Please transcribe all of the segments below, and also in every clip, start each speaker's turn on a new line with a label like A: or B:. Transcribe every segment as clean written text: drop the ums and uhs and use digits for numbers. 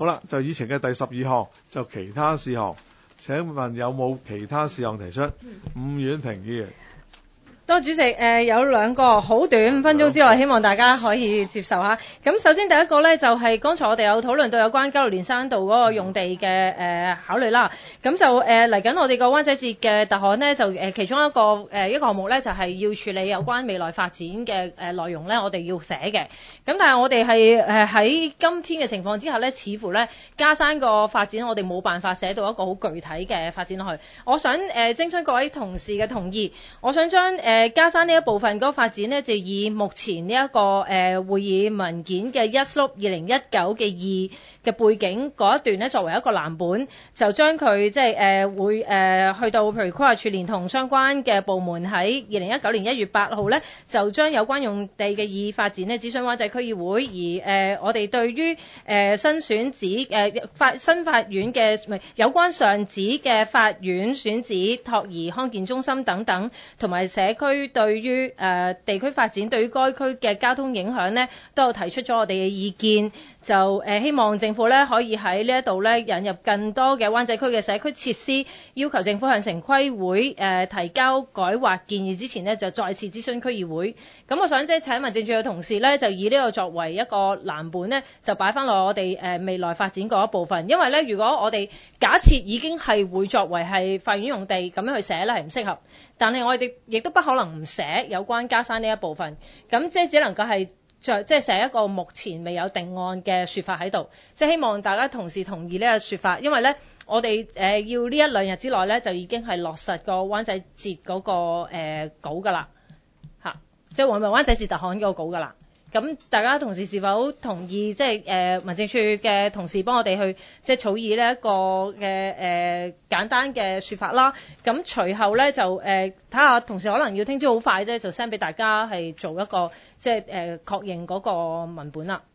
A: 好啦，就以前嘅第12項就其他事項，請問有冇其他事項提出？伍婉婷議員。
B: 多主席，有兩個好短5分鐘之內，希望大家可以接受下。咁首先第一個呢，就係剛才我哋有討論到有關加路連山道嗰個用地嘅考慮啦。咁就嚟緊我哋個灣仔節嘅特刊呢，就其中一個項目呢，就係要處理有關未來發展嘅內容呢，我哋要寫嘅。咁但係我哋係喺今天嘅情況之下呢，似乎呢加山個發展我哋冇辦法寫到一個好具體嘅發展落去。我想徵詢各位同事嘅同意，我想將加山呢一部分嗰個發展呢，就以目前呢一個會議文件嘅1/2019嘅2嘅背景嗰一段呢，作為一個藍本，就將佢即係會去到譬如規劃署連同相關嘅部門喺2019年1月8號呢，就將有關用地嘅擬議發展呢諮詢灣仔區議會，而我哋對於新選址新法院嘅有關上址嘅法院選址、托兒康健中心等等，同埋社區對於地區發展對於該區嘅交通影響呢，都有提出咗我哋嘅意見，就希望政府呢可以喺呢一度呢引入更多嘅灣仔區嘅社區設施，要求政府向城規會提交改劃建議之前呢，就再次諮詢區議會。咁我想即係請民政處嘅同事呢，就以呢個作為一個藍本呢，就擺翻落我哋未來發展嗰一部分。因為呢，如果我哋假設已經係會作為係法院用地咁樣去寫呢，係唔適合。但係我哋亦都不可能唔寫有關加山呢一部分，咁即係只能夠係即係寫一個目前未有定案嘅說法喺度，即係希望大家同事同意呢個說法，因為呢，我哋要呢1、2日之內呢，就已經係落實個灣仔節嗰個稿㗎啦，即係灣仔節特刊嗰個稿㗎啦。咁大家同事是否同意即係民政處嘅同事幫我哋去即係草擬呢一個嘅簡單嘅說法啦？咁隨後咧就睇下同事可能要聽朝好快啫，就 send 俾大家係做一個即係確認嗰個文本啦。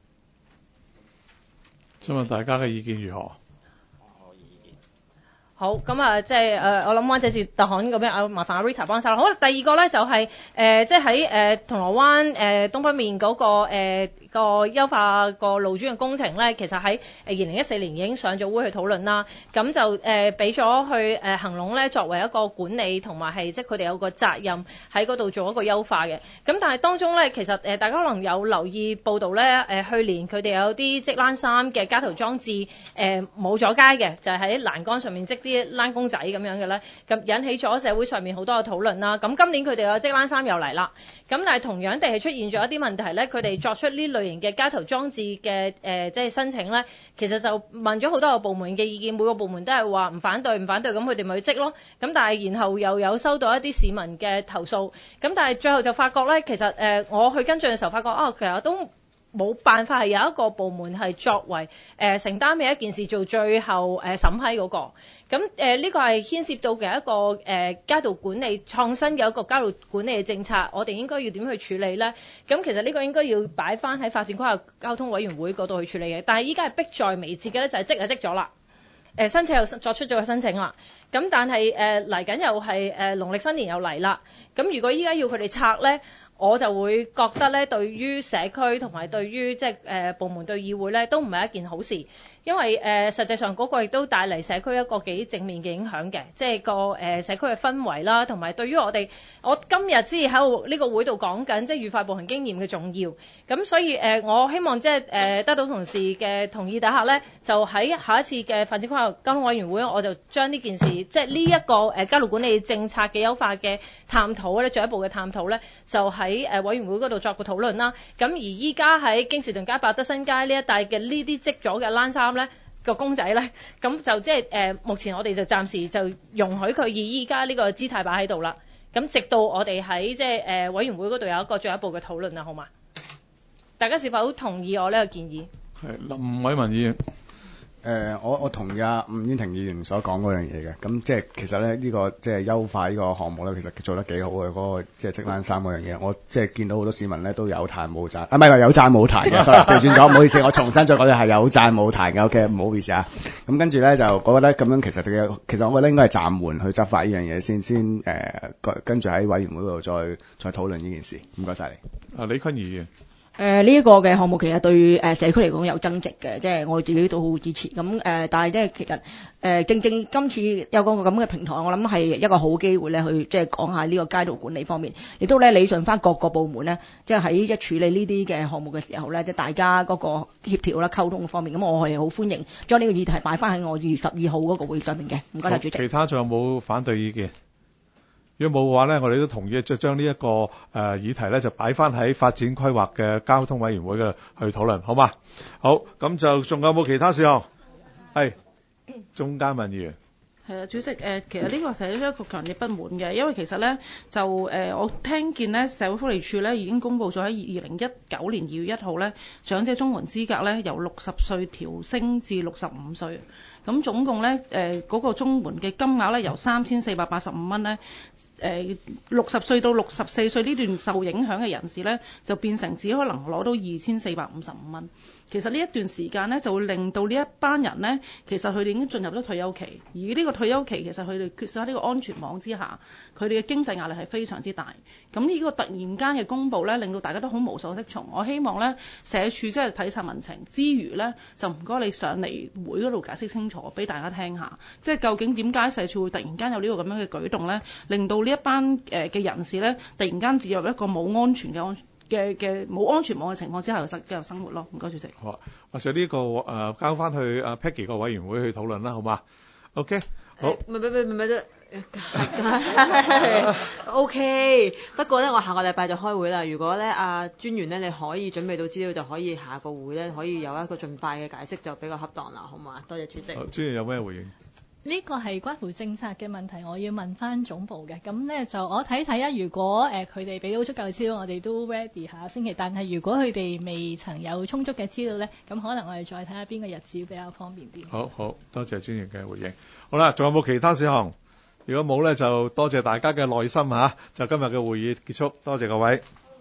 A: 請問大家嘅意見如何？
B: 好，咁啊，即係我諗灣仔節特刊嗰邊麻煩阿 Rita 幫手啦。好，第二個咧就係即係喺銅鑼灣東北面嗰個優化個路專嘅工程咧，其實喺2014年已經上咗會去討論啦。咁就俾咗去恆隆咧作為一個管理同埋係即係佢哋有個責任喺嗰度做一個優化嘅。咁但係當中咧，其實大家可能有留意報道咧，去年佢哋有啲積欄3嘅膠頭裝置冇咗街嘅，就係喺欄杆上面積啲欄公仔咁樣嘅咧，咁引起咗社會上面好多嘅討論啦。咁今年佢哋有積欄3又嚟啦，咁但係同樣地係出現咗一啲問題咧，佢哋作出呢類型嘅膠頭裝置嘅即係申請咧，其實就問咗好多個部門嘅意見，每個部門都係話唔反對，咁佢哋咪去積咯。咁但係然後又有收到一啲市民嘅投訴，咁但係最後就發覺咧，其實我去跟進嘅時候發覺其實都冇辦法係有一個部門係作為承擔嘅一件事做最後審批嗰個。咁呢個係牽涉到嘅一個街道管理創新嘅一個街道管理嘅政策，我哋應該要點去處理呢？咁其實呢個應該要擺翻喺發展規劃交通委員會嗰度去處理嘅。但係依家係迫在眉睫嘅咧，就係積咗啦。申請又作出咗個申請啦。咁但係嚟緊又係農曆新年又嚟啦。咁如果依家要佢哋拆咧，我就會覺得咧，對於社區同埋對於即係部門對議會咧，都唔係一件好事。因為實際上嗰個亦都帶嚟社區一個幾正面嘅影響嘅，即係個社區嘅氛圍啦，同埋對於我今日先喺度呢個會度講緊，即係愉快步行經驗嘅重要。咁所以我希望即係得到同事嘅同意底下咧，就喺下一次嘅發展規劃交通委員會，我就將呢件事即係呢一個街道管理政策嘅優化嘅探討咧，進一步嘅探討咧，就喺委員會嗰度作個討論啦。咁而依家喺京士頓街、百德新街呢一帶嘅呢啲積咗嘅欄衫咧個公仔咧，咁就即係目前我哋就暫時就容許佢以依家呢個姿態擺喺度啦。咁直到我哋喺即係委員會嗰度有一個進一步嘅討論啦，好嘛？大家是否同意我呢個建議？
A: 係林偉文議員。
C: 我同意伍婉婷議員所講嗰樣嘢嘅，咁即係其實咧呢個即係優化呢個項目咧，其實做得幾好嘅，嗰個即係積欄3嗰樣嘢，我即係見到好多市民咧都有彈冇讚，唔係有讚冇彈嘅，sorry，調轉咗，唔好意思，我重新再講，係有讚冇彈嘅，OK，唔好意思啊。咁跟住咧就我覺得咁樣其實我覺得應該係暫緩去執法呢樣嘢先跟住喺委員會度再討論呢件事。唔該晒你。
A: 李坤儀議員。
D: 呢一個嘅項目其實對社區嚟講有增值嘅，即係我自己都好支持。咁但係即係其實正正今次有個咁嘅平台，我諗係一個好機會咧，去即係講下呢個街道管理方面，亦都咧理順翻各個部門咧，即係喺處理呢啲嘅項目嘅時候咧，即係大家嗰個協調啦、溝通嘅方面。咁我係好歡迎將呢個議題擺翻喺我2月12號嗰個會上面嘅。唔該晒主席。
A: 其他仲有冇反對意見？如果冇嘅話咧，我哋都同意將呢一個議題咧就擺翻喺發展規劃嘅交通委員會嘅去討論，好嘛？好，咁就仲有冇其他事項？係鍾嘉敏議員。
E: 係啊，主席其實呢個係一個強烈不滿嘅，因為其實咧就我聽見咧社會福利署咧已經公布咗喺2019年2月1號咧長者綜援資格咧由60歲調升至65歲，咁總共咧嗰個綜援嘅金額咧由3485蚊咧60歲到64歲呢段受影響嘅人士咧就變成只可能攞到2455蚊。其實呢一段時間咧就會令到呢一班人咧，其實佢哋已經進入咗退休期，而呢個退休期其實佢哋缺少喺呢個安全網之下，佢哋嘅經濟壓力係非常之大。咁呢個突然間嘅公佈咧，令到大家都好無所適從。我希望咧社署即係體察民情之餘咧，就唔該你上嚟會嗰度解釋清楚，俾大家聽下，即係究竟點解社署會突然間有呢個咁樣嘅舉動咧，令到呢一班嘅人士咧，突然間跌入一個冇安全嘅冇安全網嘅情況之下繼續生活咯。唔該，主席。
A: 好啊，或者呢個交翻去Peggy 個委員會去討論啦，好嘛 ？OK， 好。
F: OK， 不過咧，我下個禮拜就開會啦。如果咧專員咧你可以準備到資料，就可以下個會咧可以有一個盡快嘅解釋，就比較恰當啦，好嘛？多謝主席。
A: 專員有咩回應？
G: 呢個係關乎政策嘅問題，我要問翻總部嘅。咁咧就我睇睇啊，如果佢哋俾到足夠資料，我哋都 ready 下星期。但係如果佢哋未曾有充足嘅資料咧，咁可能我哋再睇下邊個日子比較方便啲。
A: 好，多謝專員嘅回應。好啦，仲有冇其他事項？如果冇咧，就多謝大家嘅耐心嚇。就今日嘅會議結束，多謝各位。